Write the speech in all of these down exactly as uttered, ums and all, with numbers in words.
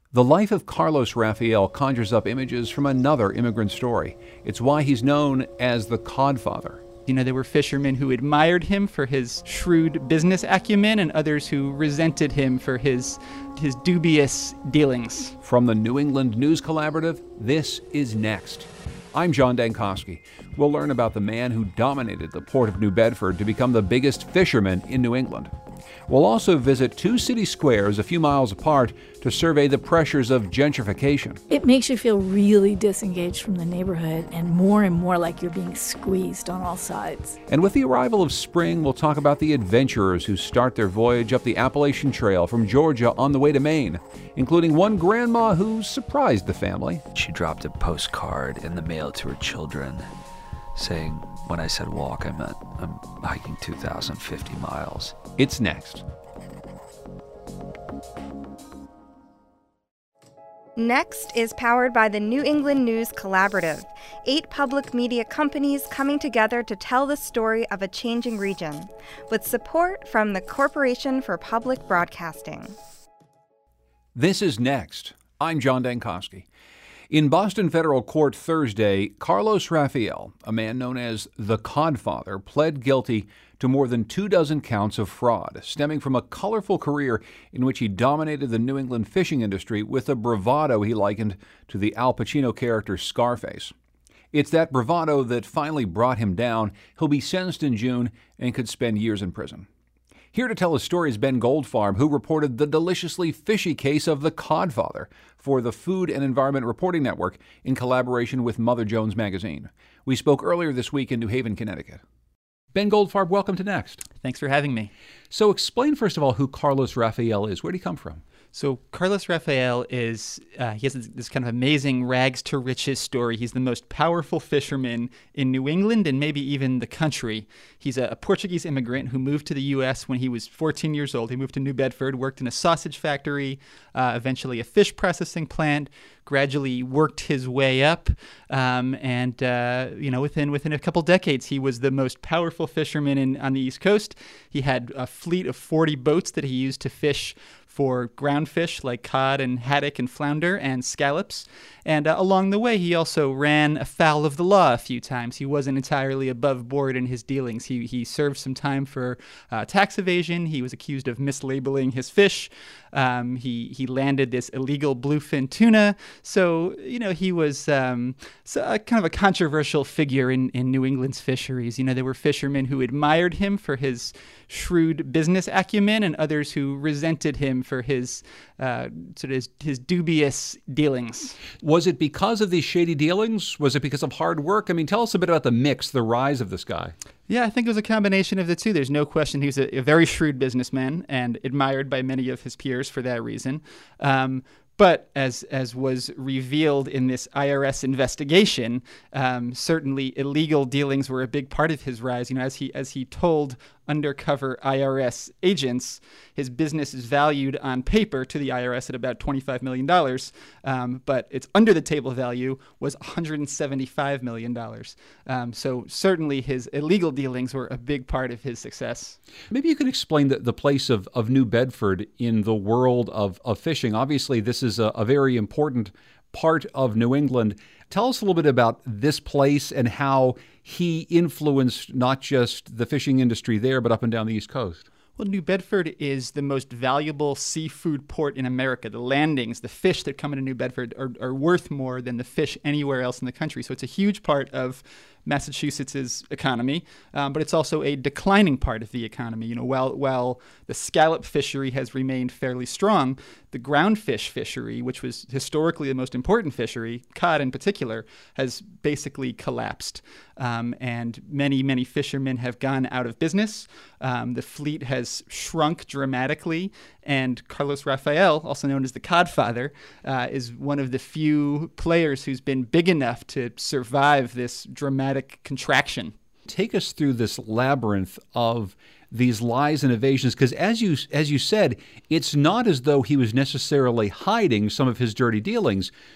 The life of Carlos Rafael conjures up images from another immigrant story. It's why he's known as the Codfather. You know, there were fishermen who admired him for his shrewd business acumen and others who resented him for his his dubious dealings. From the New England News Collaborative, this is Next. I'm John Dankosky. We'll learn about the man who dominated the port of New Bedford to become the biggest fisherman in New England. We'll also visit two city squares a few miles apart to survey the pressures of gentrification. It makes you feel really disengaged from the neighborhood and more and more like you're being squeezed on all sides. And with the arrival of spring, we'll talk about the adventurers who start their voyage up the Appalachian Trail from Georgia on the way to Maine, including one grandma who surprised the family. She dropped a postcard in the mail to her children saying, when I said walk, I meant I'm hiking two thousand fifty miles. It's next. Next is powered by the New England News Collaborative, eight public media companies coming together to tell the story of a changing region, with support from the Corporation for Public Broadcasting. This is Next. I'm John Dankosky. In Boston federal court Thursday, Carlos Rafael, a man known as the Codfather, pled guilty to more than two dozen counts of fraud, stemming from a colorful career in which he dominated the New England fishing industry with a bravado he likened to the Al Pacino character Scarface. It's that bravado that finally brought him down. He'll be sentenced in June and could spend years in prison. Here to tell his story is Ben Goldfarb, who reported the deliciously fishy case of the Codfather for the Food and Environment Reporting Network in collaboration with Mother Jones Magazine. We spoke earlier this week in New Haven, Connecticut. Ben Goldfarb, welcome to Next. Thanks for having me. So explain, first of all, who Carlos Rafael is. Where did he come from? So Carlos Rafael is, uh, he has this kind of amazing rags to riches story. He's the most powerful fisherman in New England and maybe even the country. He's a, a Portuguese immigrant who moved to the U S when he was fourteen years old. He moved to New Bedford, worked in a sausage factory, uh, eventually a fish processing plant, gradually worked his way up. Um, and, uh, you know, within within a couple decades, he was the most powerful fisherman in, on the East Coast. He had a fleet of forty boats that he used to fish for ground fish like cod and haddock and flounder and scallops. And uh, along the way, he also ran afoul of the law a few times. He wasn't entirely above board in his dealings. He he served some time for uh, tax evasion. He was accused of mislabeling his fish. Um, he he landed this illegal bluefin tuna. So, you know, he was um, so, uh, kind of a controversial figure in, in New England's fisheries. You know, there were fishermen who admired him for his shrewd business acumen and others who resented him for his uh, sort of his, his dubious dealings. Was it because of these shady dealings? Was it because of hard work? I mean, tell us a bit about the mix, the rise of this guy. Yeah, I think it was a combination of the two. There's no question he was a, a very shrewd businessman and admired by many of his peers for that reason. Um, But as as was revealed in this I R S investigation, um, certainly illegal dealings were a big part of his rise. You know, as he as he told undercover I R S agents, his business is valued on paper to the I R S at about twenty-five million dollars, um, but its under-the-table value was one hundred seventy-five million dollars. Um, so certainly his illegal dealings were a big part of his success. Maybe you could explain the, the place of, of New Bedford in the world of, of fishing. Obviously, this is a, a very important part of New England. Tell us a little bit about this place and how he influenced not just the fishing industry there, but up and down the East Coast. Well, New Bedford is the most valuable seafood port in America. The landings, the fish that come into New Bedford are, are worth more than the fish anywhere else in the country. So it's a huge part of Massachusetts' economy, um, but it's also a declining part of the economy. You know, while while the scallop fishery has remained fairly strong, the groundfish fishery, which was historically the most important fishery, cod in particular, has basically collapsed. Um, and many, many fishermen have gone out of business. Um, the fleet has shrunk dramatically. And Carlos Rafael, also known as the Codfather, uh, is one of the few players who's been big enough to survive this dramatic contraction. Take us through this labyrinth of these lies and evasions, because as you as you said, it's not as though he was necessarily hiding some of his dirty dealings.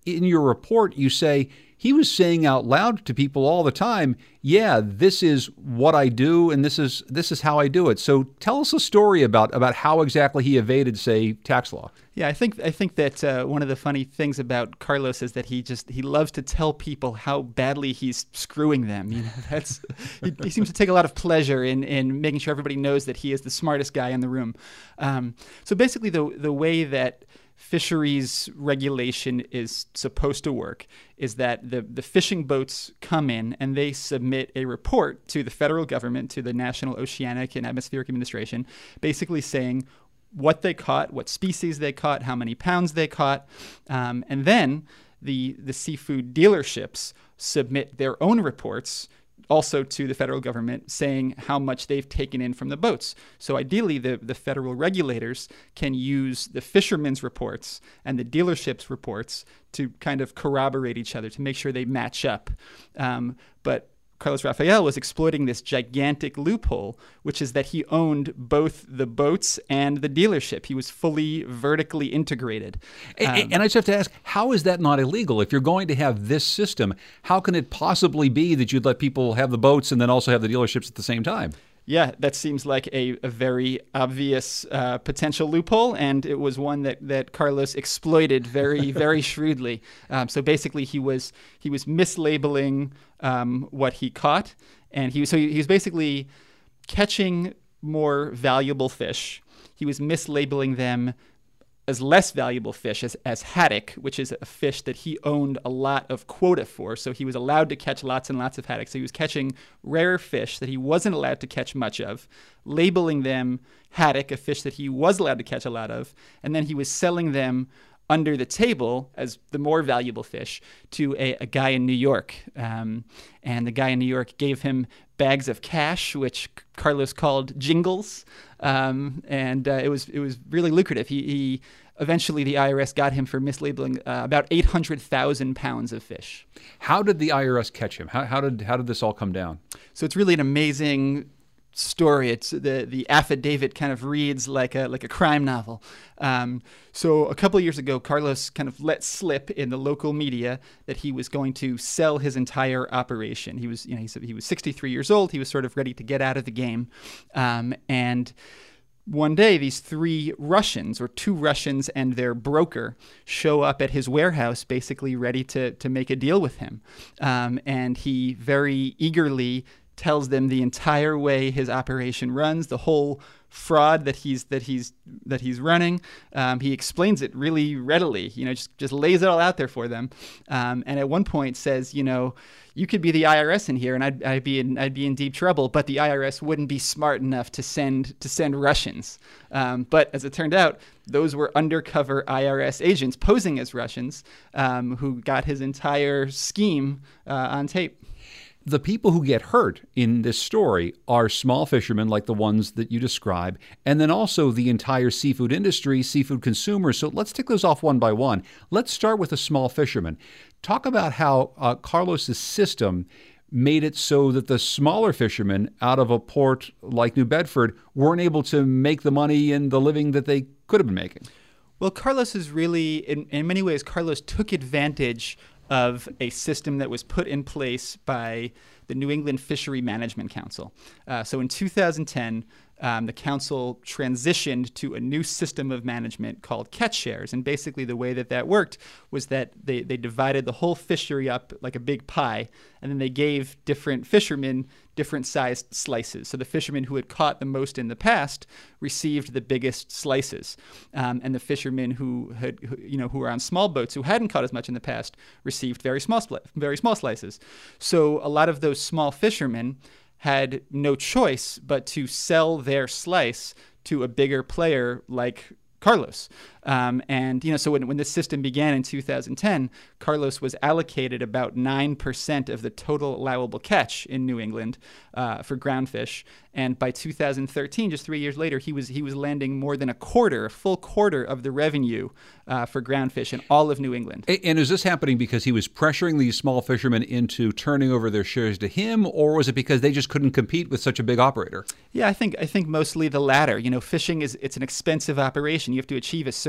in your report, you say he was saying out loud to people all the time, yeah, this is what I do and this is this is how I do it. So tell us a story about, about how exactly he evaded, say, tax law. Yeah, I think I think that uh, one of the funny things about Carlos is that he just he loves to tell people how badly he's screwing them. You know, that's he, he seems to take a lot of pleasure in in making sure everybody knows that he is the smartest guy in the room. Um, so basically, the the way that fisheries regulation is supposed to work is that the, the fishing boats come in and they submit a report to the federal government, to the National Oceanic and Atmospheric Administration, basically saying what they caught, what species they caught, how many pounds they caught, um, and then the the seafood dealerships submit their own reports also to the federal government saying how much they've taken in from the boats. So ideally, the, the federal regulators can use the fishermen's reports and the dealerships' reports to kind of corroborate each other, to make sure they match up. Um, but Carlos Rafael was exploiting this gigantic loophole, which is that he owned both the boats and the dealership. He was fully vertically integrated. Um, and, and I just have to ask, how is that not illegal? If you're going to have this system, how can it possibly be that you'd let people have the boats and then also have the dealerships at the same time? Yeah, that seems like a, a very obvious uh, potential loophole, and it was one that, that Carlos exploited very, very shrewdly. Um, so basically, he was he was mislabeling um, what he caught, and he so he, he was basically catching more valuable fish. He was mislabeling them as less valuable fish, as, as haddock, which is a fish that he owned a lot of quota for. So he was allowed to catch lots and lots of haddock. So he was catching rare fish that he wasn't allowed to catch much of, labeling them haddock, a fish that he was allowed to catch a lot of, and then he was selling them under the table as the more valuable fish to a, a guy in New York. Um, and the guy in New York gave him bags of cash, which Carlos called jingles. Um, and uh, it was it was really lucrative. He, he eventually the I R S got him for mislabeling uh, about eight hundred thousand pounds of fish. How did the I R S catch him? How, how did how did this all come down? So it's really an amazing story. It's the the affidavit kind of reads like a like a crime novel. Um, so a couple of years ago, Carlos kind of let slip in the local media that he was going to sell his entire operation. He was, you know, he, he was sixty-three years old. He was sort of ready to get out of the game, um, and one day, these three Russians, or two Russians and their broker, show up at his warehouse, basically ready to to make a deal with him, um, and he very eagerly tells them the entire way his operation runs, the whole fraud that he's that he's that he's running. Um, he explains it really readily, you know, just just lays it all out there for them. Um, and at one point says, you know, you could be the I R S in here, and I'd, I'd be in I'd be in deep trouble. But the I R S wouldn't be smart enough to send to send Russians. Um, but as it turned out, those were undercover I R S agents posing as Russians, um, who got his entire scheme uh, on tape. The people who get hurt in this story are small fishermen like the ones that you describe, and then also the entire seafood industry, seafood consumers. So let's take those off one by one. Let's start with the small fishermen. Talk about how uh, Carlos's system made it so that the smaller fishermen out of a port like New Bedford weren't able to make the money and the living that they could have been making. Well, Carlos is really, in, in many ways, Carlos took advantage of a system that was put in place by the New England Fishery Management Council. Uh, so in two thousand ten, um, the council transitioned to a new system of management called catch shares. And basically the way that that worked was that they, they divided the whole fishery up like a big pie, and then they gave different fishermen different sized slices. So the fishermen who had caught the most in the past received the biggest slices. Um, and the fishermen who had, who, you know, who were on small boats who hadn't caught as much in the past received very small, very small slices. So a lot of those small fishermen had no choice but to sell their slice to a bigger player like Carlos. Um, and, you know, so when, when this system began in two thousand ten, Carlos was allocated about nine percent of the total allowable catch in New England uh, for groundfish. And by two thousand thirteen, just three years later, he was he was landing more than a quarter, a full quarter of the revenue uh, for groundfish in all of New England. And is this happening because he was pressuring these small fishermen into turning over their shares to him, or was it because they just couldn't compete with such a big operator? Yeah, I think I think mostly the latter. You know, fishing is it's an expensive operation. You have to achieve a certain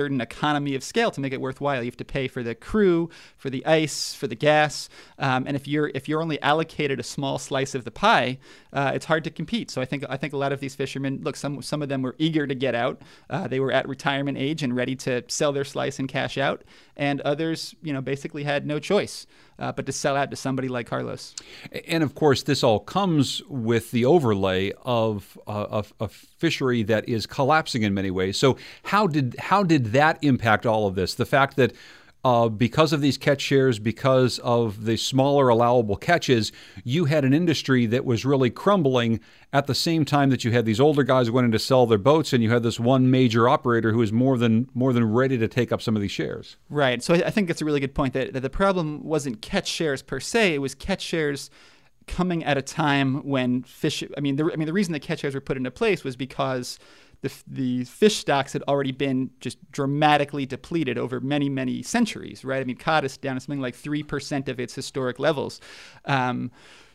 certain economy of scale to make it worthwhile. You have to pay for the crew, for the ice, for the gas, um, and if you're if you're only allocated a small slice of the pie, uh, it's hard to compete. So I think I think a lot of these fishermen, look, some some of them were eager to get out. Uh, they were at retirement age and ready to sell their slice and cash out, and others, you know, basically had no choice uh, but to sell out to somebody like Carlos. And of course, this all comes with the overlay of uh, a, a fishery that is collapsing in many ways. So how did how did that impact all of this? The fact that uh, because of these catch shares, because of the smaller allowable catches, you had an industry that was really crumbling at the same time that you had these older guys wanting to sell their boats, and you had this one major operator who is more than more than ready to take up some of these shares. Right. So I, I think it's a really good point that, that the problem wasn't catch shares per se; it was catch shares coming at a time when fish. I mean, the, I mean, the reason that catch shares were put into place was because the the fish stocks had already been just dramatically depleted over many, many centuries. Right. I mean, cod is down to something like three percent of its historic levels. Um,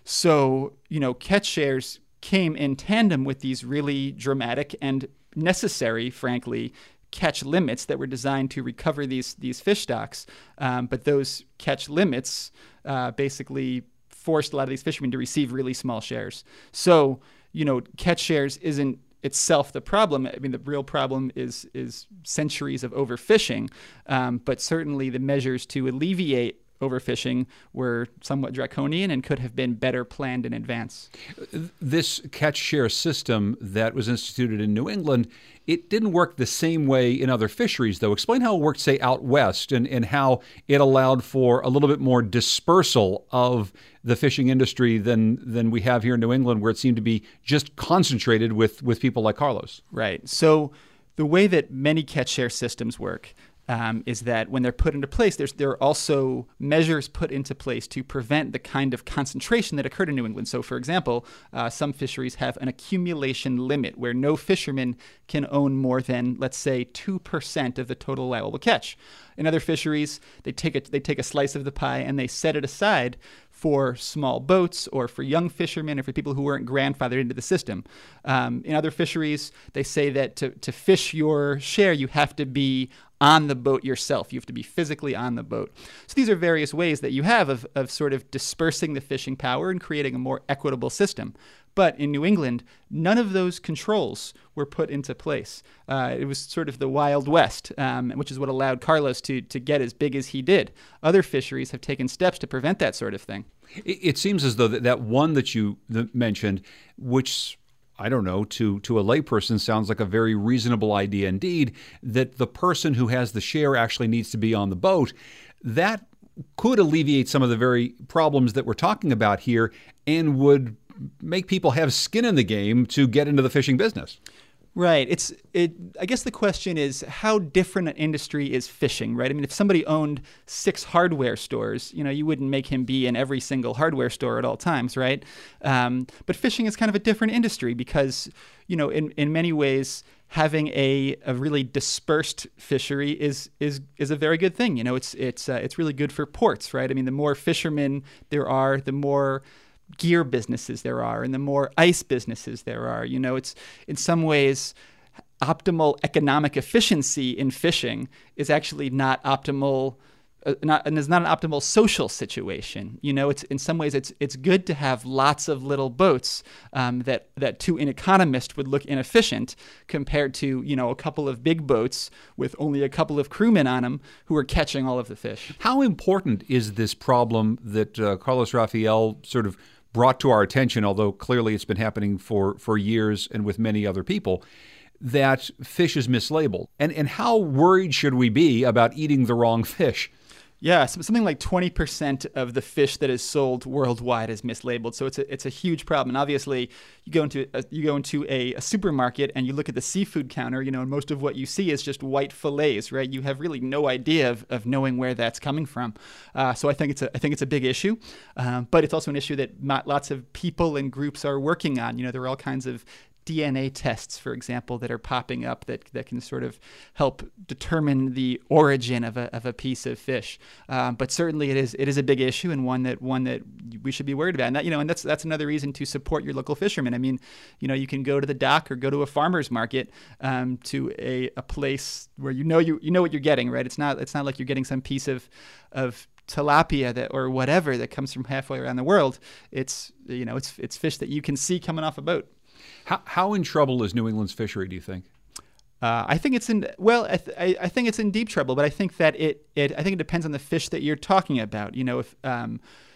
so you know, catch shares came in tandem with these really dramatic and necessary, frankly, catch limits that were designed to recover these these fish stocks. Um, but those catch limits uh, basically forced a lot of these fishermen to receive really small shares. So, you know, catch shares isn't itself the problem. I mean, the real problem is is centuries of overfishing. Um, but certainly the measures to alleviate overfishing were somewhat draconian and could have been better planned in advance. This catch share system that was instituted in New England, it didn't work the same way in other fisheries, though. Explain how it worked, say, out west, and, and how it allowed for a little bit more dispersal of the fishing industry than than we have here in New England, where it seemed to be just concentrated with, with people like Carlos. Right. So the way that many catch share systems work Um, is that when they're put into place, there's, there are also measures put into place to prevent the kind of concentration that occurred in New England. So, for example, uh, some fisheries have an accumulation limit where no fisherman can own more than, let's say, two percent of the total allowable catch. In other fisheries, they take a, they take a slice of the pie and they set it aside for small boats or for young fishermen or for people who weren't grandfathered into the system. Um, in other fisheries, they say that to, to fish your share, you have to be on the boat yourself. You have to be physically on the boat. So these are various ways that you have of, of sort of dispersing the fishing power and creating a more equitable system. But in New England, none of those controls were put into place. Uh, it was sort of the Wild West, um, which is what allowed Carlos to, to get as big as he did. Other fisheries have taken steps to prevent that sort of thing. It, it seems as though that, that one that you mentioned, which I don't know, to, to a layperson sounds like a very reasonable idea indeed, that the person who has the share actually needs to be on the boat. That could alleviate some of the very problems that we're talking about here and would make people have skin in the game to get into the fishing business. Right. It's it. I guess the question is how different an industry is fishing, right? I mean, if somebody owned six hardware stores, you know, you wouldn't make him be in every single hardware store at all times, right? Um, but fishing is kind of a different industry because, you know, in, in many ways, having a, a really dispersed fishery is is is a very good thing. You know, it's it's uh, it's really good for ports, right? I mean, the more fishermen there are, the more gear businesses there are and the more ice businesses there are. You know, it's in some ways optimal economic efficiency in fishing is actually not optimal uh, not and is not an optimal social situation. You know, it's in some ways it's it's good to have lots of little boats um, that that to an economist would look inefficient compared to, you know, a couple of big boats with only a couple of crewmen on them who are catching all of the fish. How important is this problem that uh, Carlos Rafael sort of brought to our attention, although clearly it's been happening for, for years and with many other people, that fish is mislabeled? And, and how worried should we be about eating the wrong fish? Yeah, so something like twenty percent of the fish that is sold worldwide is mislabeled. So it's a it's a huge problem. And obviously, you go into a, you go into a, a supermarket and you look at the seafood counter, you know, and most of what you see is just white fillets, right? You have really no idea of, of knowing where that's coming from. Uh, so I think it's a I think it's a big issue, um, but it's also an issue that not, lots of people and groups are working on. You know, there are all kinds of D N A tests, for example, that are popping up that, that can sort of help determine the origin of a of a piece of fish. Um, but certainly, it is it is a big issue, and one that one that we should be worried about. And that, you know, and that's that's another reason to support your local fishermen. I mean, you know, you can go to the dock or go to a farmer's market, um, to a, a place where you know you you know what you're getting, right? It's not it's not like you're getting some piece of of tilapia that or whatever that comes from halfway around the world. It's you know it's it's fish that you can see coming off a boat. How, how in trouble is New England's fishery, do you think? Uh, I think it's in well. I, th- I I think it's in deep trouble, but I think that it it I think it depends on the fish that you're talking about. You know, if um,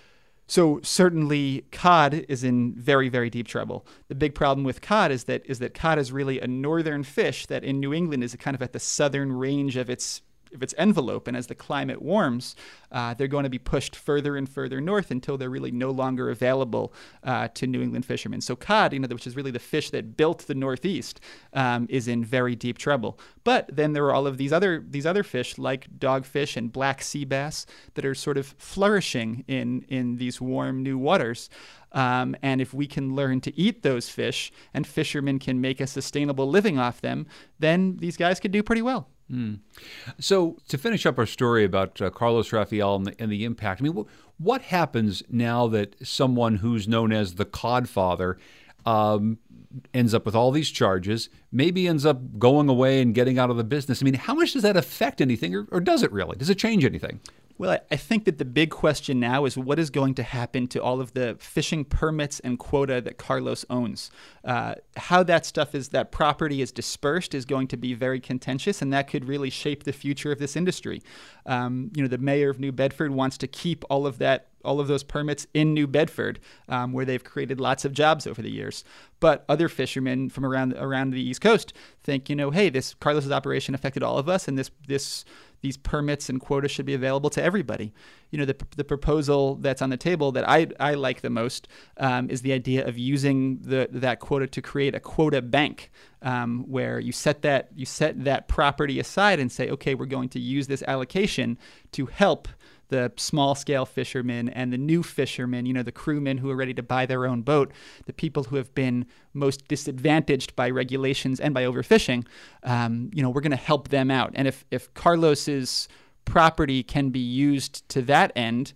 so certainly cod is in very very deep trouble. The big problem with cod is that is that cod is really a northern fish that in New England is kind of at the southern range of its of its envelope, and as the climate warms, uh, they're going to be pushed further and further north until they're really no longer available uh, to New England fishermen. So cod, you know, which is really the fish that built the Northeast, um, is in very deep trouble. But then there are all of these other these other fish like dogfish and black sea bass that are sort of flourishing in in these warm new waters. Um, and if we can learn to eat those fish and fishermen can make a sustainable living off them, then these guys could do pretty well. Mm. So to finish up our story about uh, Carlos Rafael and the, and the impact, I mean, wh- what happens now that someone who's known as the Codfather um, ends up with all these charges, maybe ends up going away and getting out of the business? I mean, how much does that affect anything, or, or does it really? Does it change anything? Well, I think that the big question now is what is going to happen to all of the fishing permits and quota that Carlos owns. Uh, how that stuff is, that property is dispersed is going to be very contentious, and that could really shape the future of this industry. Um, you know, the mayor of New Bedford wants to keep all of that all of those permits in New Bedford, um, where they've created lots of jobs over the years. But other fishermen from around around the East Coast think, you know, hey, this Carlos's operation affected all of us, and this this these permits and quotas should be available to everybody. You know, the the proposal that's on the table that I I like the most um, is the idea of using the that quota to create a quota bank, um, where you set that you set that property aside and say, okay, we're going to use this allocation to help the small-scale fishermen and the new fishermen, you know, the crewmen who are ready to buy their own boat, the people who have been most disadvantaged by regulations and by overfishing, um, you know, we're going to help them out. And if, if Carlos's property can be used to that end,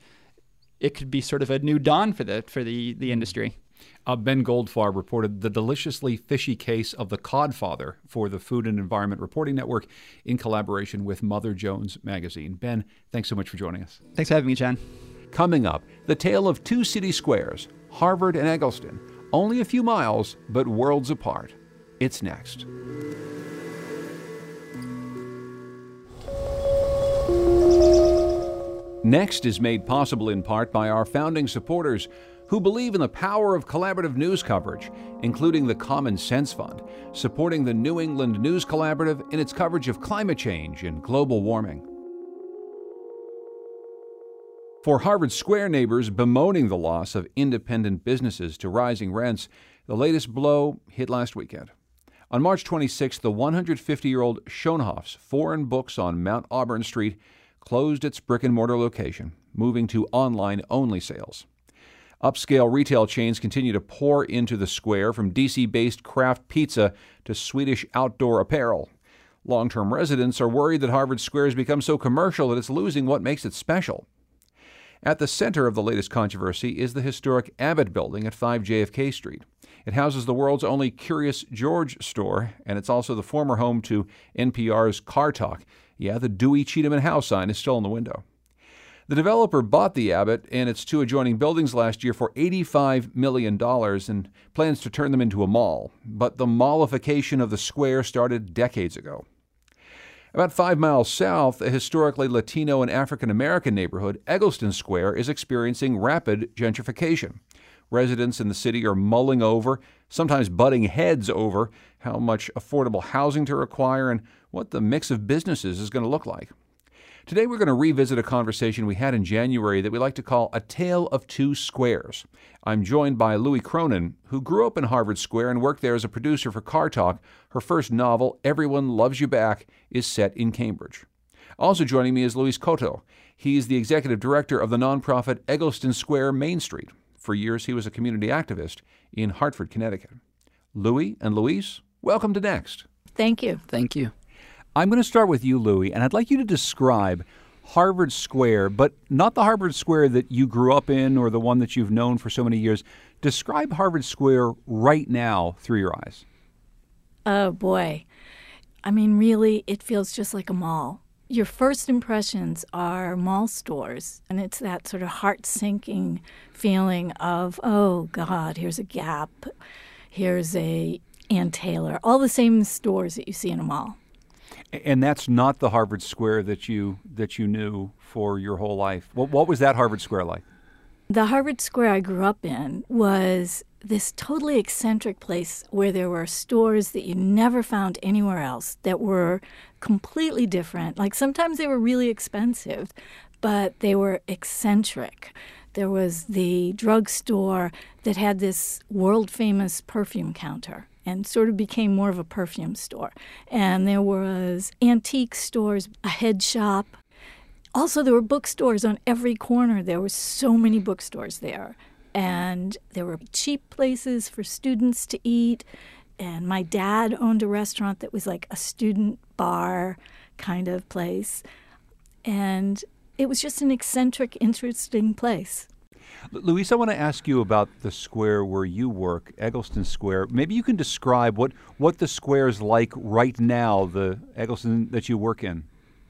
it could be sort of a new dawn for the for the, the industry. Uh, Ben Goldfarb reported the deliciously fishy case of the Codfather for the Food and Environment Reporting Network in collaboration with Mother Jones Magazine. Ben, thanks so much for joining us. Thanks for having me, John. Coming up, the tale of two city squares, Harvard and Eggleston, only a few miles, but worlds apart. It's next. Next is made possible in part by our founding supporters who believe in the power of collaborative news coverage, including the Common Sense Fund, supporting the New England News Collaborative in its coverage of climate change and global warming. For Harvard Square neighbors bemoaning the loss of independent businesses to rising rents, the latest blow hit last weekend. On March twenty-sixth, the one hundred fifty-year-old Schoenhoff's Foreign Books on Mount Auburn Street closed its brick-and-mortar location, moving to online-only sales. Upscale retail chains continue to pour into the square, from D C-based craft pizza to Swedish outdoor apparel. Long-term residents are worried that Harvard Square has become so commercial that it's losing what makes it special. At the center of the latest controversy is the historic Abbott Building at five J F K Street. It houses the world's only Curious George store, and it's also the former home to N P R's Car Talk. Yeah, the Dewey Cheatham and Howe sign is still in the window. The developer bought the Abbott and its two adjoining buildings last year for eighty-five million dollars and plans to turn them into a mall. But the mallification of the square started decades ago. About five miles south, a historically Latino and African-American neighborhood, Eggleston Square, is experiencing rapid gentrification. Residents in the city are mulling over, sometimes butting heads over, how much affordable housing to require and what the mix of businesses is going to look like. Today we're going to revisit a conversation we had in January that we like to call A Tale of Two Squares. I'm joined by Louie Cronin, who grew up in Harvard Square and worked there as a producer for Car Talk. Her first novel, Everyone Loves You Back, is set in Cambridge. Also joining me is Luis Cotto. He's the executive director of the nonprofit Eggleston Square Main Street. For years, he was a community activist in Hartford, Connecticut. Louie and Louise, welcome to Next. Thank you. Thank you. I'm going to start with you, Louie, and I'd like you to describe Harvard Square, but not the Harvard Square that you grew up in or the one that you've known for so many years. Describe Harvard Square right now through your eyes. Oh, boy. I mean, really, it feels just like a mall. Your first impressions are mall stores, and it's that sort of heart-sinking feeling of, oh, God, here's a Gap, here's a Ann Taylor, all the same stores that you see in a mall. And that's not the Harvard Square that you that you knew for your whole life. What, what was that Harvard Square like? The Harvard Square I grew up in was this totally eccentric place where there were stores that you never found anywhere else that were completely different. Like sometimes they were really expensive, but they were eccentric. There was the drugstore that had this world-famous perfume counter and sort of became more of a perfume store. And there was antique stores, a head shop. Also, there were bookstores on every corner. There were so many bookstores there. And there were cheap places for students to eat. And my dad owned a restaurant that was like a student bar kind of place. And it was just an eccentric, interesting place. Louise, I want to ask you about the square where you work, Eggleston Square. Maybe you can describe what, what the square is like right now, the Eggleston that you work in.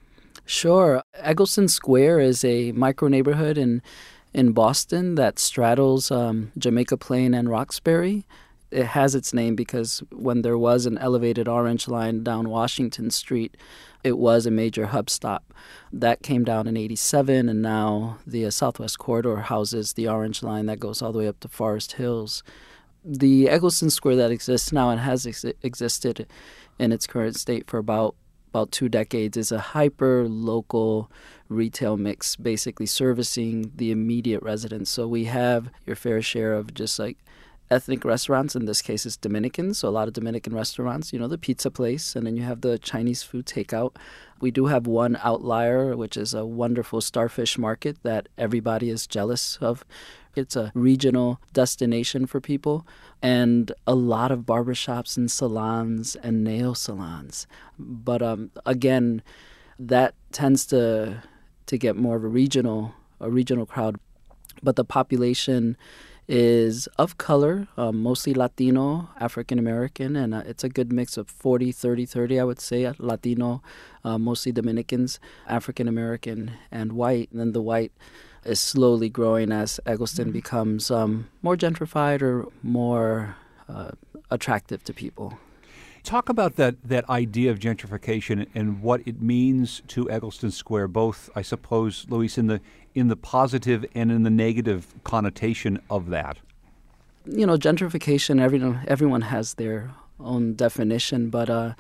Sure. Eggleston Square is a micro-neighborhood in, in Boston that straddles um, Jamaica Plain and Roxbury. It has its name because when there was an elevated orange line down Washington Street, it was a major hub stop. That came down in eighty-seven, and now the uh, Southwest Corridor houses the orange line that goes all the way up to Forest Hills. The Eggleston Square that exists now and has ex- existed in its current state for about about two decades is a hyper-local retail mix, basically servicing the immediate residents. So we have your fair share of just like ethnic restaurants. In this case, it's Dominican, so a lot of Dominican restaurants, you know, the pizza place, and then you have the Chinese food takeout. We do have one outlier, which is a wonderful starfish market that everybody is jealous of. It's a regional destination for people, and a lot of barbershops and salons and nail salons. But um, again, that tends to to get more of a regional a regional crowd. But the population is of color, um, mostly Latino, African American, and uh, it's a good mix of forty, thirty, thirty, I would say, Latino, uh, mostly Dominicans, African American, and white. And then the white is slowly growing as Eggleston mm-hmm. becomes um, more gentrified or more uh, attractive to people. Talk about that, that idea of gentrification and what it means to Eggleston Square, both, I suppose, Louise, in the in the positive and in the negative connotation of that. You know, gentrification, everyone, everyone has their own definition, but uh,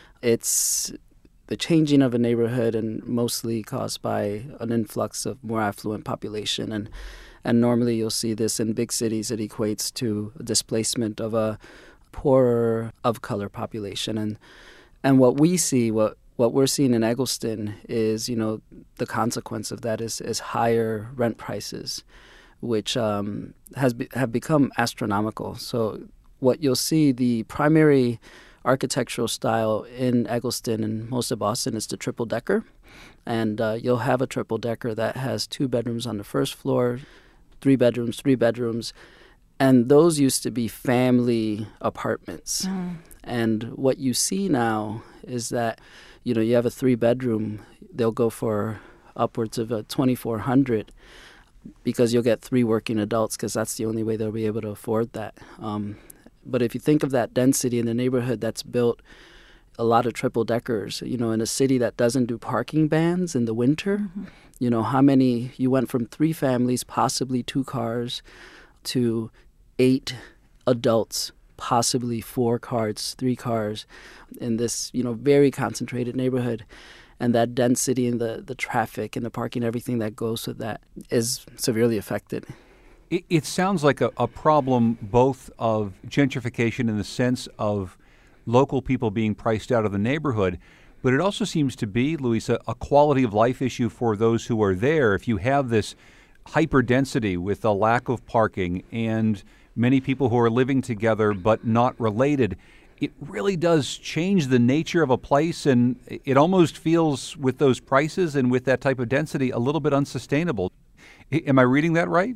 it's the changing of a neighborhood and mostly caused by an influx of more affluent population. And, and normally you'll see this in big cities. It equates to a displacement of a poorer of color population. And and what we see, what what we're seeing in Eggleston is, you know, the consequence of that is, is higher rent prices, which um, has be, have become astronomical. So what you'll see, the primary architectural style in Eggleston and most of Boston is the triple decker. And uh, you'll have a triple decker that has two bedrooms on the first floor, three bedrooms, three bedrooms. And those used to be family apartments. Mm. And what you see now is that, you know, you have a three-bedroom, they'll go for upwards of a twenty-four hundred dollars because you'll get three working adults because that's the only way they'll be able to afford that. Um, but if you think of that density in the neighborhood that's built a lot of triple-deckers, you know, in a city that doesn't do parking bans in the winter, mm-hmm. you know, how many, you went from three families, possibly two cars, to eight adults, possibly four cars, three cars in this, you know, very concentrated neighborhood. And that density and the, the traffic and the parking, everything that goes with that is severely affected. It, it sounds like a, a problem both of gentrification in the sense of local people being priced out of the neighborhood, but it also seems to be, Louisa, a quality of life issue for those who are there. If you have this hyperdensity with a lack of parking and many people who are living together but not related, it really does change the nature of a place, and it almost feels, with those prices and with that type of density, a little bit unsustainable. Am I reading that right?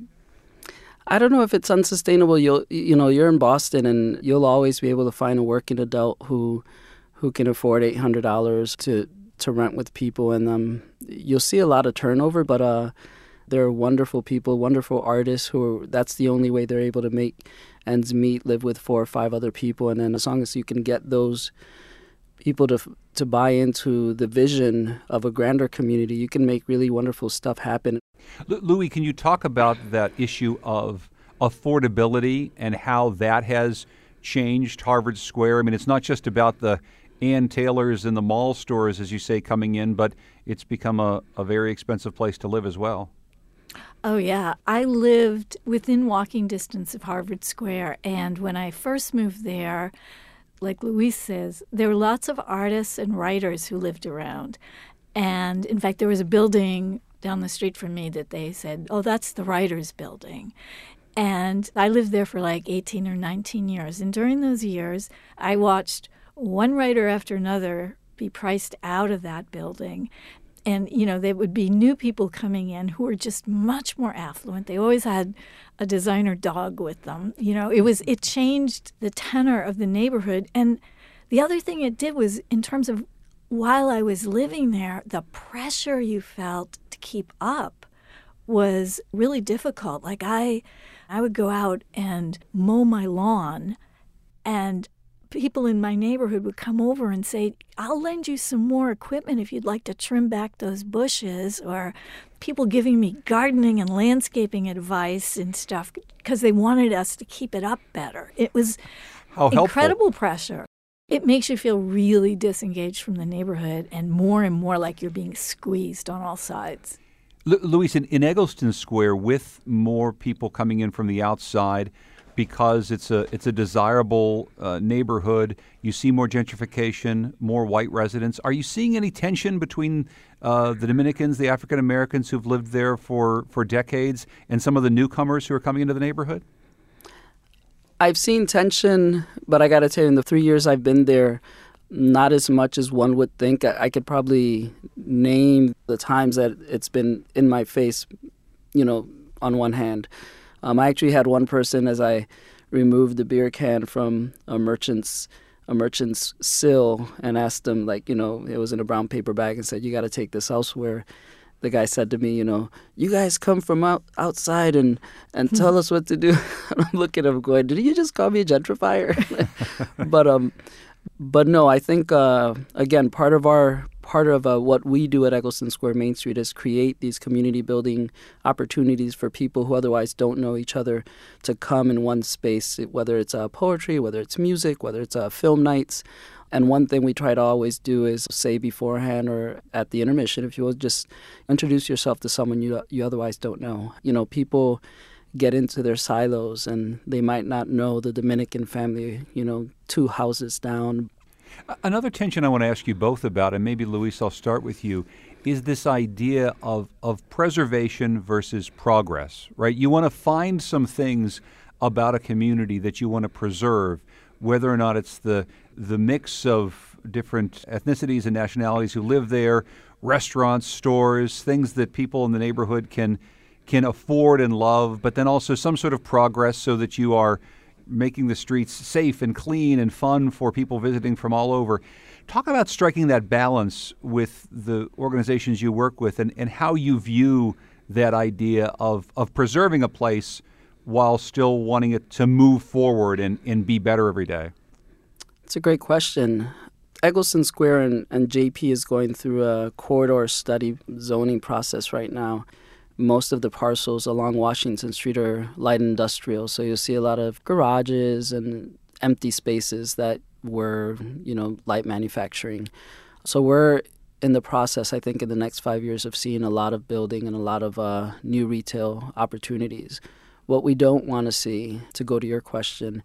I don't know if it's unsustainable. You'll, you know, you're in Boston, and you'll always be able to find a working adult who, who can afford eight hundred dollars to to rent with people, and um, you'll see a lot of turnover. But uh, there are wonderful people, wonderful artists who are, that's the only way they're able to make ends meet, live with four or five other people, and then as long as you can get those people to to buy into the vision of a grander community, you can make really wonderful stuff happen. L- Louis, can you talk about that issue of affordability and how that has changed Harvard Square? I mean, it's not just about the Ann Taylors and the mall stores, as you say, coming in, but it's become a, a very expensive place to live as well. Oh, yeah. I lived within walking distance of Harvard Square, and when I first moved there, like Luis says, there were lots of artists and writers who lived around. And in fact, there was a building down the street from me that they said, oh, that's the writers' building. And I lived there for like eighteen or nineteen years. And during those years, I watched one writer after another be priced out of that building. And, you know, there would be new people coming in who were just much more affluent. They always had a designer dog with them. You know, it was it changed the tenor of the neighborhood. And the other thing it did was, in terms of while I was living there, the pressure you felt to keep up was really difficult. Like I, I would go out and mow my lawn, and people in my neighborhood would come over and say, I'll lend you some more equipment if you'd like to trim back those bushes, or people giving me gardening and landscaping advice and stuff because they wanted us to keep it up better. It was How incredible helpful. Pressure. It makes you feel really disengaged from the neighborhood and more and more like you're being squeezed on all sides. L- Luis, in, in Eggleston Square, with more people coming in from the outside, because it's a it's a desirable uh, neighborhood, you see more gentrification, more white residents. Are you seeing any tension between uh, the Dominicans, the African Americans who've lived there for, for decades, and some of the newcomers who are coming into the neighborhood? I've seen tension, but I got to tell you, in the three years I've been there, not as much as one would think. I, I could probably name the times that it's been in my face, you know, on one hand. Um, I actually had one person, as I removed the beer can from a merchant's a merchant's sill and asked them, like, you know, it was in a brown paper bag, and said, you got to take this elsewhere. The guy said to me, you know, you guys come from out, outside and, and tell us what to do. And I'm looking at him going, did you just call me a gentrifier? but um, but no, I think, uh, again, part of our part of uh, what we do at Eggleston Square Main Street is create these community building opportunities for people who otherwise don't know each other to come in one space, whether it's uh, poetry, whether it's music, whether it's uh, film nights. And one thing we try to always do is say beforehand or at the intermission, if you will, just introduce yourself to someone you you otherwise don't know. You know, people get into their silos and they might not know the Dominican family, you know, two houses down. Another tension I want to ask you both about, and maybe, Luis, I'll start with you, is this idea of, of preservation versus progress, right? You want to find some things about a community that you want to preserve, whether or not it's the the mix of different ethnicities and nationalities who live there, restaurants, stores, things that people in the neighborhood can can afford and love, but then also some sort of progress so that you are making the streets safe and clean and fun for people visiting from all over. Talk about striking that balance with the organizations you work with, and, and how you view that idea of, of preserving a place while still wanting it to move forward and, and be better every day. It's a great question. Eggleston Square and, and J P is going through a corridor study zoning process right now. Most of the parcels along Washington Street are light industrial, so you'll see a lot of garages and empty spaces that were, you know, light manufacturing. So we're in the process, I think, in the next five years of seeing a lot of building and a lot of uh, new retail opportunities. What we don't want to see, to go to your question,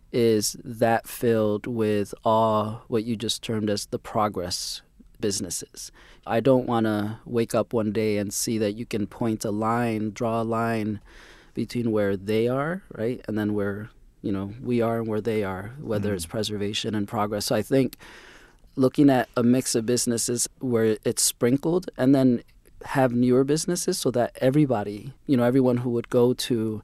is that filled with all what you just termed as the progress businesses. I don't want to wake up one day and see that you can point a line, draw a line between where they are, right, and then where, you know, we are and where they are, whether mm-hmm. it's preservation and progress. So I think looking at a mix of businesses where it's sprinkled and then have newer businesses so that everybody, you know, everyone who would go to,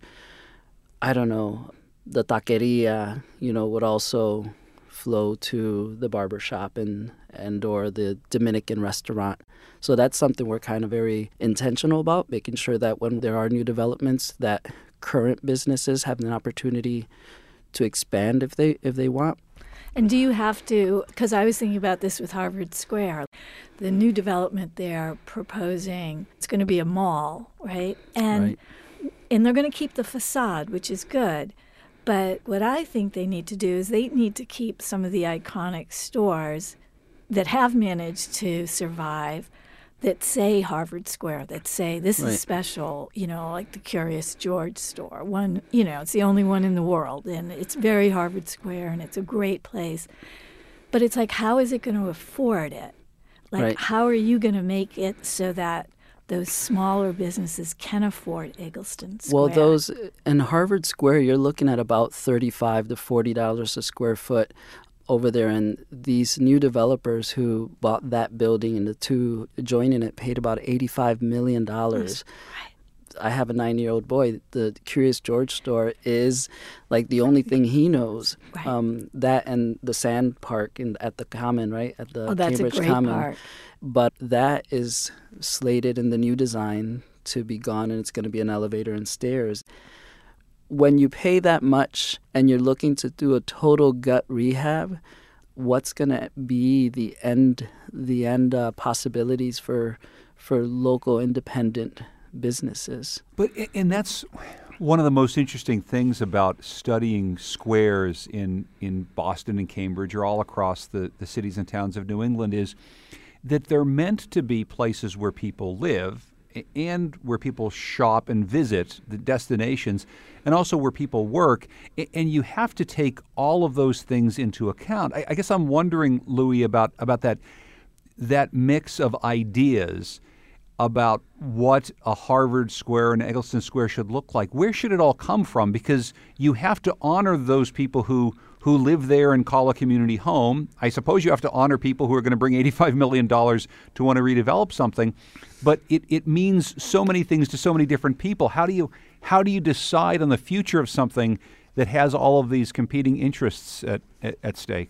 I don't know, the taqueria, you know, would also flow to the barber shop and, and or the Dominican restaurant. So that's something we're kind of very intentional about, making sure that when there are new developments that current businesses have an opportunity to expand if they if they want. And do you have to, because I was thinking about this with Harvard Square, the new development they're proposing, it's going to be a mall, right? And right. and they're going to keep the facade, which is good. But what I think they need to do is they need to keep some of the iconic stores that have managed to survive, that say Harvard Square, that say this right. is special, you know, like the Curious George store. One, you know, it's the only one in the world, and it's very Harvard Square, and it's a great place. But it's like, how is it going to afford it? Like, right. how are you going to make it so that those smaller businesses can afford Eggleston Square? Well, those in Harvard Square, you're looking at about thirty-five to forty dollars a square foot over there, and these new developers who bought that building and the two adjoining it paid about eighty-five million dollars. Right. I have a nine-year-old boy. The Curious George store is like the only thing he knows. Right. Um, that and the sand park in, at the Common, right? At the oh, that's Cambridge a great Common. park. But that is slated in the new design to be gone, and it's going to be an elevator and stairs. When you pay that much and you're looking to do a total gut rehab, what's going to be the end the end uh, possibilities for for local independent businesses? But and that's one of the most interesting things about studying squares in, in Boston and Cambridge or all across the, the cities and towns of New England is that they're meant to be places where people live and where people shop and visit, the destinations, and also where people work. And you have to take all of those things into account. I, I guess I'm wondering, Louis, about, about that that mix of ideas about what a Harvard Square and Eggleston Square should look like. Where should it all come from? Because you have to honor those people who who live there and call a community home. I suppose you have to honor people who are going to bring eighty-five million dollars to want to redevelop something. But it, it means so many things to so many different people. How do you how do you decide on the future of something that has all of these competing interests at, at, at stake?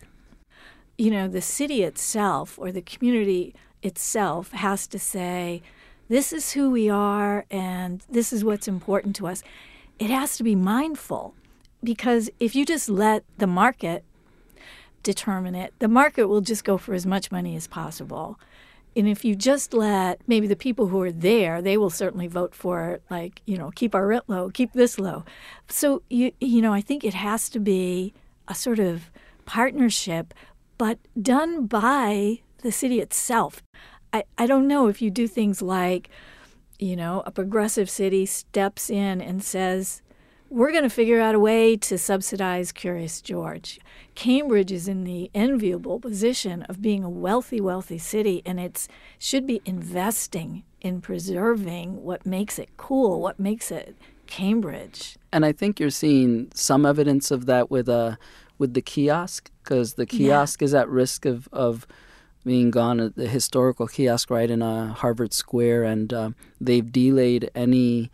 You know, the city itself or the community itself has to say, this is who we are and this is what's important to us. It has to be mindful. Because if you just let the market determine it, the market will just go for as much money as possible. And if you just let maybe the people who are there, they will certainly vote for, like, you know, keep our rent low, keep this low. So, you, you know, I think it has to be a sort of partnership, but done by the city itself. I, I don't know if you do things like, you know, a progressive city steps in and says, we're going to figure out a way to subsidize Curious George. Cambridge is in the enviable position of being a wealthy, wealthy city, and it should be investing in preserving what makes it cool, what makes it Cambridge. And I think you're seeing some evidence of that with uh, with the kiosk, because the kiosk yeah. is at risk of, of being gone, the historical kiosk right in uh, Harvard Square, and uh, they've delayed any...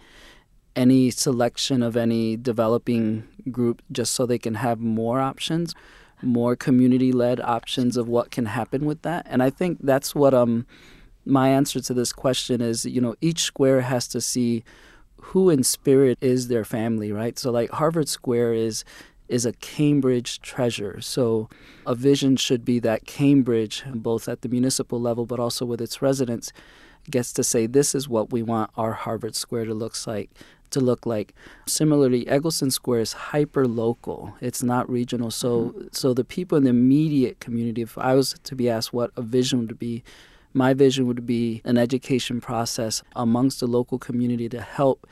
any selection of any developing group just so they can have more options, more community-led options of what can happen with that. And I think that's what um my answer to this question is, you know, each square has to see who in spirit is their family, right? So like Harvard Square is is a Cambridge treasure. So a vision should be that Cambridge, both at the municipal level but also with its residents, gets to say, this is what we want our Harvard Square to look like. to look like. Similarly, Eggleston Square is hyper-local. It's not regional. So mm-hmm. so the people in the immediate community, if I was to be asked what a vision would be, my vision would be an education process amongst the local community to help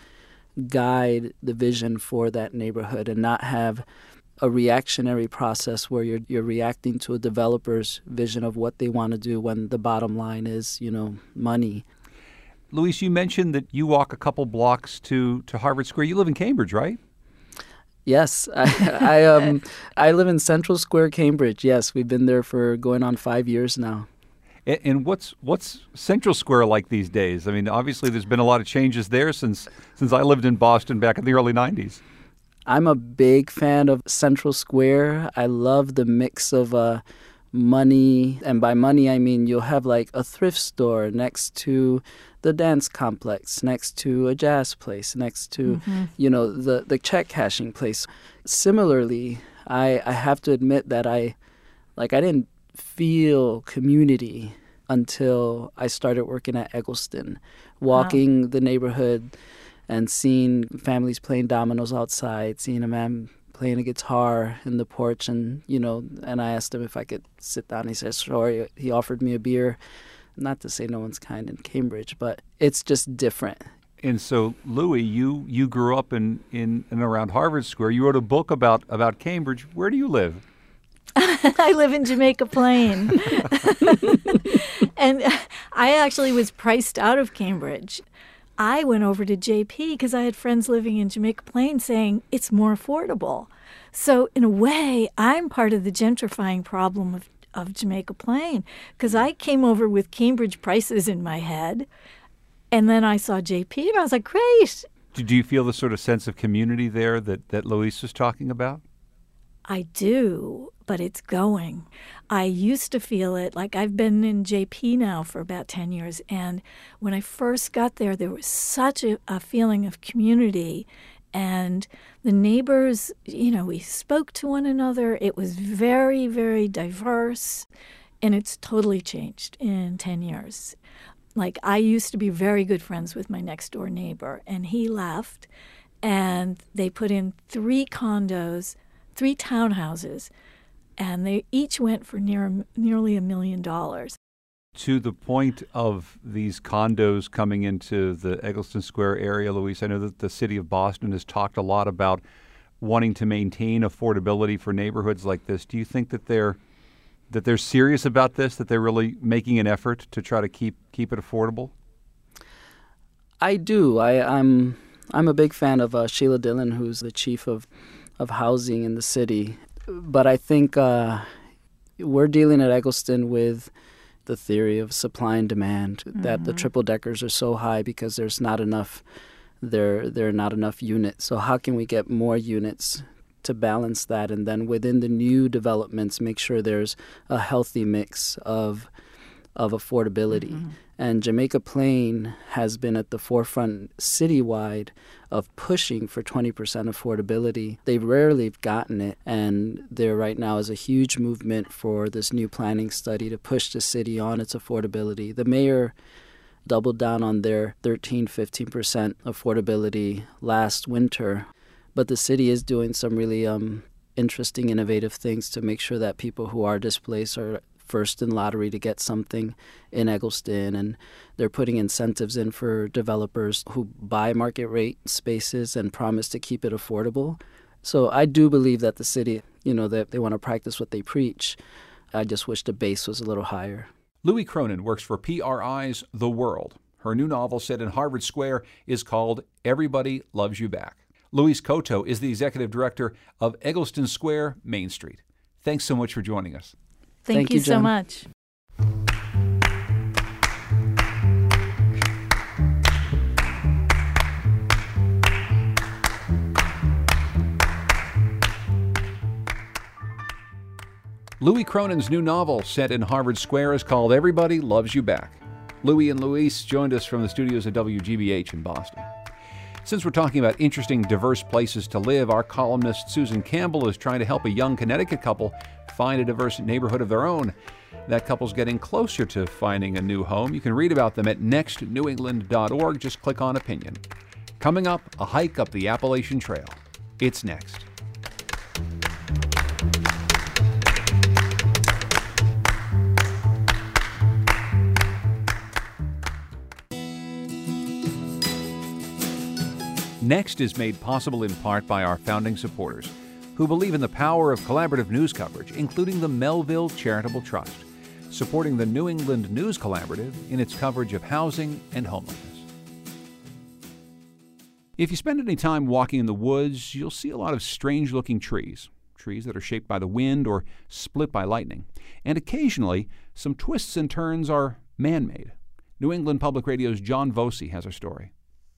guide the vision for that neighborhood and not have a reactionary process where you're you're reacting to a developer's vision of what they want to do when the bottom line is, you know, money. Luis, you mentioned that you walk a couple blocks to, to Harvard Square. You live in Cambridge, right? Yes, I, I um I live in Central Square, Cambridge. Yes, we've been there for going on five years now. And, and what's what's Central Square like these days? I mean, obviously there's been a lot of changes there since since I lived in Boston back in the early nineties. I'm a big fan of Central Square. I love the mix of uh, money, and by money I mean you'll have like a thrift store next to the dance complex, next to a jazz place, next to, mm-hmm. you know, the, the check cashing place. Similarly, I I have to admit that I, like, I didn't feel community until I started working at Eggleston, walking wow. the neighborhood and seeing families playing dominoes outside, seeing a man playing a guitar in the porch, and, you know, and I asked him if I could sit down. He said, sure. He offered me a beer. Not to say no one's kind in Cambridge, but it's just different. And so, Louis, you, you grew up in, in and around Harvard Square. You wrote a book about, about Cambridge. Where do you live? I live in Jamaica Plain. And I actually was priced out of Cambridge. I went over to J P because I had friends living in Jamaica Plain saying it's more affordable. So in a way, I'm part of the gentrifying problem of of Jamaica Plain, because I came over with Cambridge prices in my head, and then I saw J P, and I was like, great. Do you feel the sort of sense of community there that, that Luis was talking about? I do, but it's going. I used to feel it, like I've been in J P now for about ten years, and when I first got there, there was such a, a feeling of community. And the neighbors, you know, we spoke to one another. It was very, very diverse, and it's totally changed in ten years. Like, I used to be very good friends with my next-door neighbor, and he left, and they put in three condos, three townhouses, and they each went for near nearly a million dollars. To the point of these condos coming into the Eggleston Square area, Luis, I know that the city of Boston has talked a lot about wanting to maintain affordability for neighborhoods like this. Do you think that they're that they're serious about this, that they're really making an effort to try to keep keep it affordable? I do. I, I'm I'm a big fan of uh, Sheila Dillon, who's the chief of, of housing in the city. But I think uh, we're dealing at Eggleston with the theory of supply and demand, mm-hmm. that the triple deckers are so high because there's not enough there there are not enough units. So how can we get more units to balance that, and then within the new developments make sure there's a healthy mix of of affordability. Mm-hmm. And Jamaica Plain has been at the forefront citywide of pushing for twenty percent affordability. They rarely have gotten it, and there right now is a huge movement for this new planning study to push the city on its affordability. The mayor doubled down on their thirteen, fifteen percent affordability last winter, but the city is doing some really um, interesting, innovative things to make sure that people who are displaced are first in lottery to get something in Eggleston, and they're putting incentives in for developers who buy market rate spaces and promise to keep it affordable. So I do believe that the city, you know, that they want to practice what they preach. I just wish the base was a little higher. Louis Cronin works for P R I's The World. Her new novel set in Harvard Square is called Everybody Loves You Back. Luis Coto is the executive director of Eggleston Square, Main Street. Thanks so much for joining us. Thank, Thank you, you so John. much. Louis Cronin's new novel set in Harvard Square is called Everybody Loves You Back. Louis and Luis joined us from the studios at W G B H in Boston. Since we're talking about interesting, diverse places to live, our columnist Susan Campbell is trying to help a young Connecticut couple find a diverse neighborhood of their own. That couple's getting closer to finding a new home. You can read about them at next new england dot org. Just click on Opinion. Coming up, a hike up the Appalachian Trail. It's next. Next is made possible in part by our founding supporters, who believe in the power of collaborative news coverage, including the Melville Charitable Trust, supporting the New England News Collaborative in its coverage of housing and homelessness. If you spend any time walking in the woods, you'll see a lot of strange-looking trees, trees that are shaped by the wind or split by lightning. And occasionally, some twists and turns are man-made. New England Public Radio's John Voci has our story.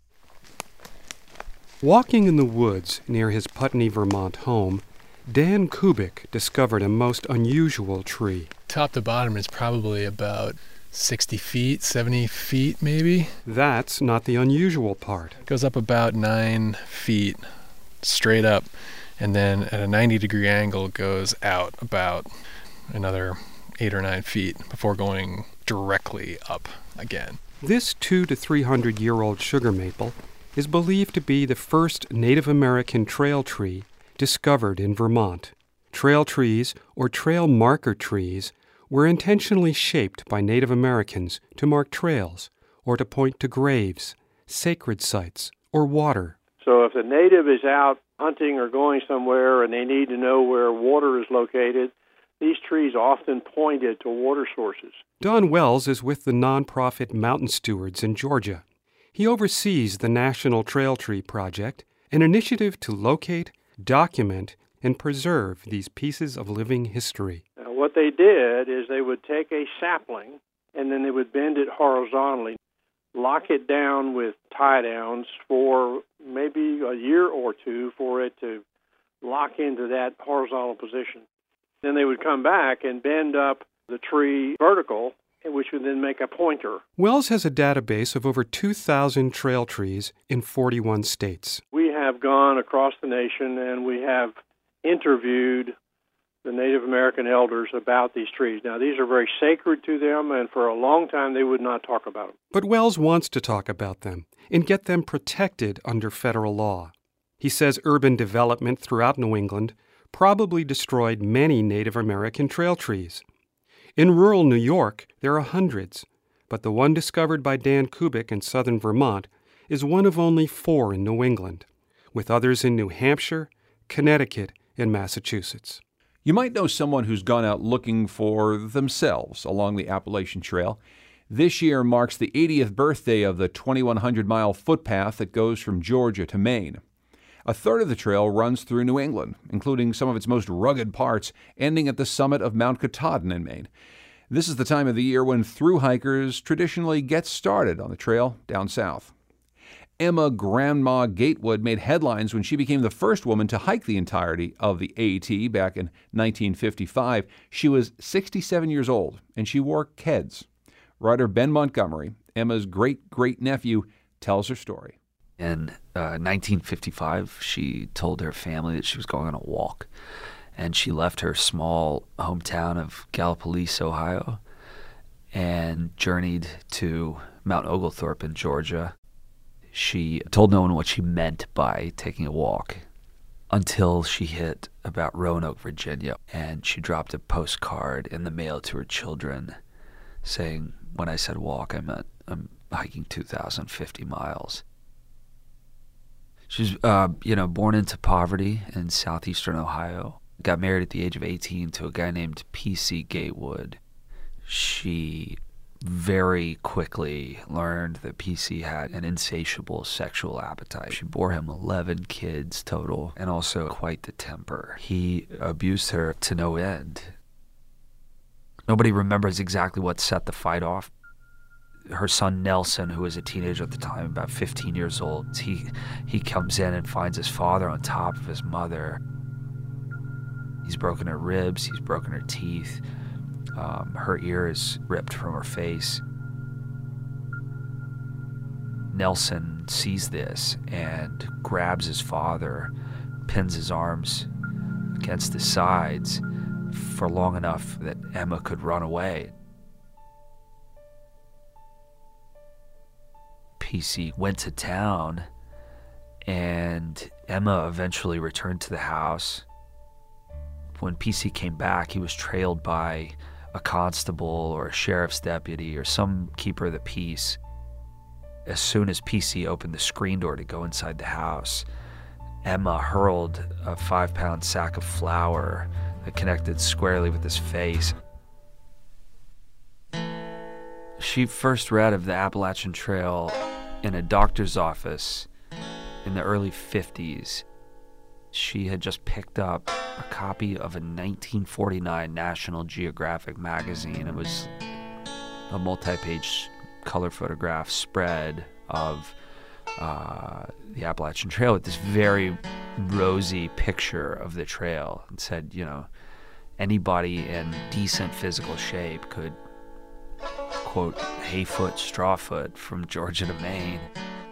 Walking in the woods near his Putney, Vermont home, Dan Kubik discovered a most unusual tree. Top to bottom is probably about sixty feet, seventy feet maybe. That's not the unusual part. It goes up about nine feet straight up, and then at a ninety degree angle goes out about another eight or nine feet before going directly up again. This two to three hundred year old sugar maple is believed to be the first Native American trail tree discovered in Vermont. Trail trees, or trail marker trees, were intentionally shaped by Native Americans to mark trails or to point to graves, sacred sites, or water. So if a native is out hunting or going somewhere and they need to know where water is located, these trees often pointed to water sources. Don Wells is with the nonprofit Mountain Stewards in Georgia. He oversees the National Trail Tree Project, an initiative to locate, document, and preserve these pieces of living history. Now, what they did is they would take a sapling and then they would bend it horizontally, lock it down with tie-downs for maybe a year or two for it to lock into that horizontal position. Then they would come back and bend up the tree vertical, which would then make a pointer. Wells has a database of over two thousand trail trees in forty-one states. We have gone across the nation and we have interviewed the Native American elders about these trees. Now, these are very sacred to them, and for a long time they would not talk about them. But Wells wants to talk about them and get them protected under federal law. He says urban development throughout New England probably destroyed many Native American trail trees. In rural New York, there are hundreds, but the one discovered by Dan Kubik in southern Vermont is one of only four in New England, with others in New Hampshire, Connecticut, and Massachusetts. You might know someone who's gone out looking for themselves along the Appalachian Trail. This year marks the eightieth birthday of the twenty-one hundred mile footpath that goes from Georgia to Maine. A third of the trail runs through New England, including some of its most rugged parts, ending at the summit of Mount Katahdin in Maine. This is the time of the year when thru hikers traditionally get started on the trail down south. Emma Grandma Gatewood made headlines when she became the first woman to hike the entirety of the AT back in nineteen fifty-five. She was sixty-seven years old, and she wore Keds. Writer Ben Montgomery, Emma's great-great-nephew, tells her story. In uh, nineteen fifty-five, she told her family that she was going on a walk, and she left her small hometown of Gallipolis, Ohio, and journeyed to Mount Oglethorpe in Georgia. She told no one what she meant by taking a walk until she hit about Roanoke, Virginia, and she dropped a postcard in the mail to her children saying, when I said walk, I meant I'm hiking two thousand fifty miles. She was, uh, you know, born into poverty in southeastern Ohio, got married at the age of eighteen to a guy named P C Gatewood. She very quickly learned that P C had an insatiable sexual appetite. She bore him eleven kids total, and also quite the temper. He abused her to no end. Nobody remembers exactly what set the fight off. Her son Nelson, who was a teenager at the time, about fifteen years old, he he comes in and finds his father on top of his mother. He's broken her ribs, he's broken her teeth. Um, her ear is ripped from her face. Nelson sees this and grabs his father, pins his arms against his sides for long enough that Emma could run away. P C went to town, and Emma eventually returned to the house. When P C came back, he was trailed by a constable or a sheriff's deputy or some keeper of the peace. As soon as P C opened the screen door to go inside the house, Emma hurled a five-pound sack of flour that connected squarely with his face. She first read of the Appalachian Trail in a doctor's office in the early fifties, she had just picked up a copy of a nineteen forty-nine National Geographic magazine. It was a multi-page color photograph spread of uh, the Appalachian Trail with this very rosy picture of the trail. It said, you know, anybody in decent physical shape could, quote, hayfoot, strawfoot from Georgia to Maine.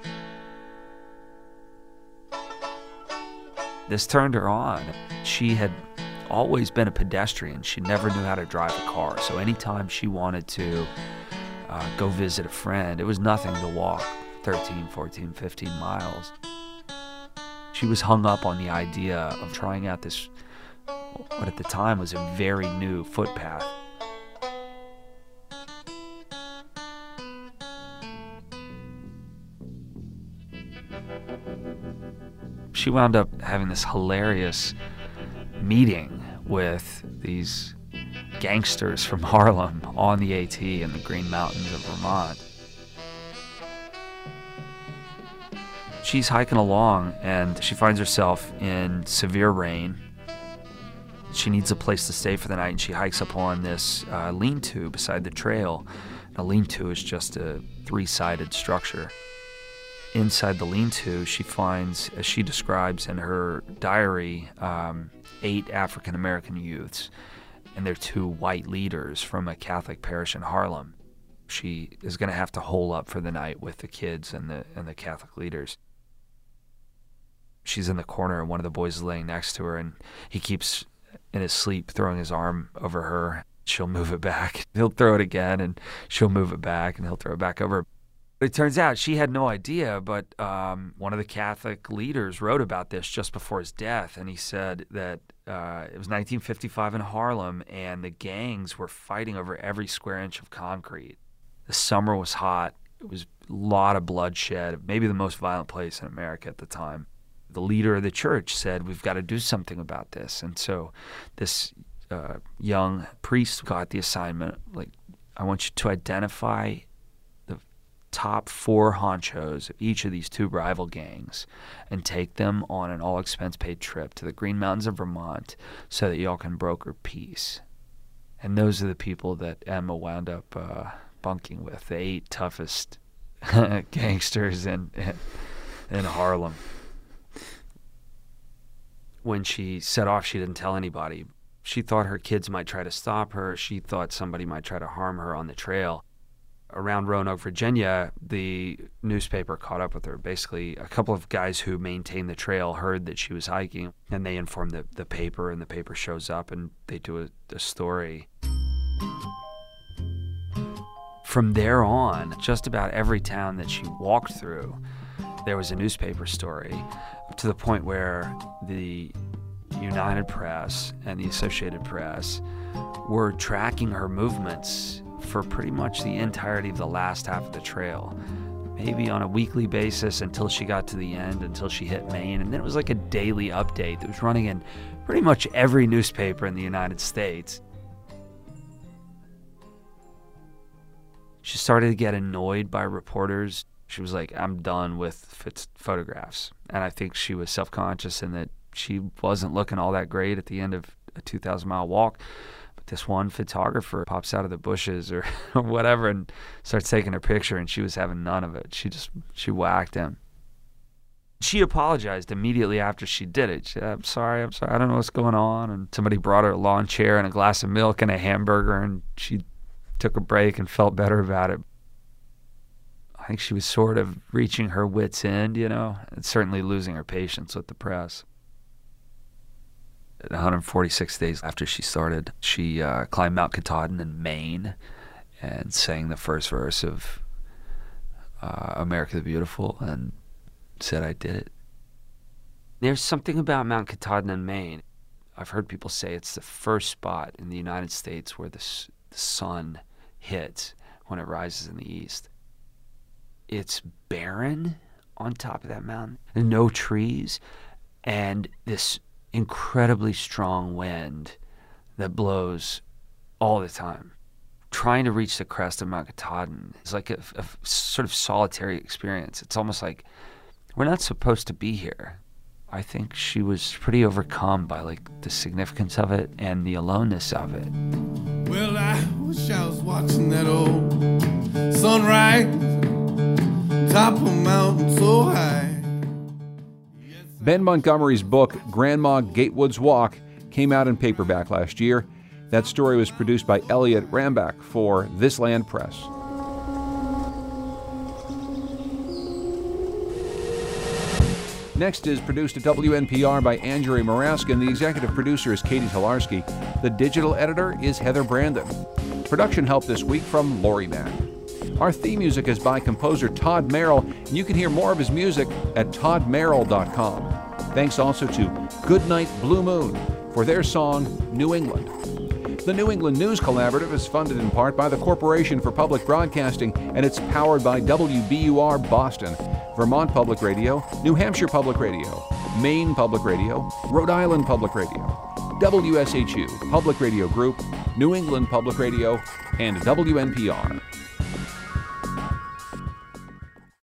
This turned her on. She had always been a pedestrian. She never knew how to drive a car. So anytime she wanted to uh, go visit a friend, it was nothing to walk thirteen, fourteen, fifteen miles. She was hung up on the idea of trying out this, what at the time was a very new footpath. She wound up having this hilarious meeting with these gangsters from Harlem on the AT in the Green Mountains of Vermont. She's hiking along and she finds herself in severe rain. She needs a place to stay for the night, and she hikes up on this uh, lean-to beside the trail. A lean-to is just a three-sided structure. Inside the lean-to, she finds, as she describes in her diary, um, eight African-American youths, and they're two white leaders from a Catholic parish in Harlem. She is going to have to hole up for the night with the kids and the and the Catholic leaders. She's in the corner, and one of the boys is laying next to her, and he keeps, in his sleep, throwing his arm over her. She'll move it back. He'll throw it again, and she'll move it back, and he'll throw it back over. It turns out she had no idea, but um, one of the Catholic leaders wrote about this just before his death, and he said that uh, it was nineteen fifty-five in Harlem, and the gangs were fighting over every square inch of concrete. The summer was hot. It was a lot of bloodshed, maybe the most violent place in America at the time. The leader of the church said, we've got to do something about this. And so this uh, young priest got the assignment, like, I want you to identify top four honchos of each of these two rival gangs and take them on an all-expense-paid trip to the Green Mountains of Vermont so that y'all can broker peace. And those are the people that Emma wound up uh, bunking with, the eight toughest gangsters in, in, in Harlem. When she set off, she didn't tell anybody. She thought her kids might try to stop her. She thought somebody might try to harm her on the trail. Around Roanoke, Virginia, the newspaper caught up with her. Basically, a couple of guys who maintained the trail heard that she was hiking, and they informed the, the paper, and the paper shows up, and they do a, a story. From there on, just about every town that she walked through, there was a newspaper story, to the point where the United Press and the Associated Press were tracking her movements for pretty much the entirety of the last half of the trail, maybe on a weekly basis until she got to the end, until she hit Maine. And then it was like a daily update that was running in pretty much every newspaper in the United States. She started to get annoyed by reporters. She was like, I'm done with Fitz photographs. And I think she was self-conscious in that she wasn't looking all that great at the end of a two thousand mile walk. This one photographer pops out of the bushes or, or whatever and starts taking her picture, and she was having none of it. She just, she whacked him. She apologized immediately after she did it. She said, I'm sorry, I'm sorry, I don't know what's going on. And somebody brought her a lawn chair and a glass of milk and a hamburger, and she took a break and felt better about it. I think she was sort of reaching her wit's end, you know, and certainly losing her patience with the press. one hundred forty-six days after she started, she uh, climbed Mount Katahdin in Maine and sang the first verse of uh, America the Beautiful and said, I did it. There's something about Mount Katahdin in Maine. I've heard people say it's the first spot in the United States where the, the sun hits when it rises in the east. It's barren on top of that mountain, and no trees, and this incredibly strong wind that blows all the time. Trying to reach the crest of Mount Katahdin is like a, a sort of solitary experience. It's almost like we're not supposed to be here. I think she was pretty overcome by like the significance of it and the aloneness of it. Well, I wish I was watching that old sunrise, top of a mountain so high. Ben Montgomery's book, Grandma Gatewood's Walk, came out in paperback last year. That story was produced by Elliot Rambach for This Land Press. Next is produced at W N P R by Andrea Maraskin. The executive producer is Katie Tolarski. The digital editor is Heather Brandon. Production help this week from Lori Mack. Our theme music is by composer Todd Merrill, and you can hear more of his music at todd merrill dot com. Thanks also to Goodnight Blue Moon for their song, New England. The New England News Collaborative is funded in part by the Corporation for Public Broadcasting, and it's powered by W B U R Boston, Vermont Public Radio, New Hampshire Public Radio, Maine Public Radio, Rhode Island Public Radio, W S H U Public Radio Group, New England Public Radio, and W N P R.